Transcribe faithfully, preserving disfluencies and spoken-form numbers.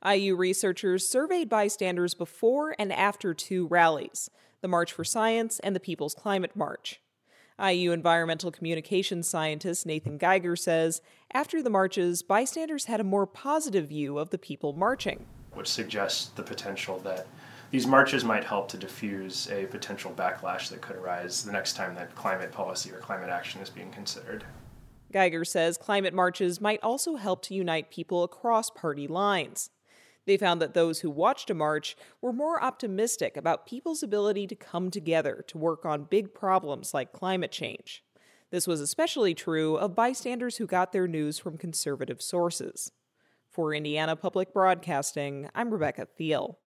I U researchers surveyed bystanders before and after two rallies, the March for Science and the People's Climate March. I U environmental communications scientist Nathan Geiger says after the marches, bystanders had a more positive view of the people marching, which suggests the potential that these marches might help to diffuse a potential backlash that could arise the next time that climate policy or climate action is being considered. Geiger says climate marches might also help to unite people across party lines. They found that those who watched a march were more optimistic about people's ability to come together to work on big problems like climate change. This was especially true of bystanders who got their news from conservative sources. For Indiana Public Broadcasting, I'm Rebecca Thiel.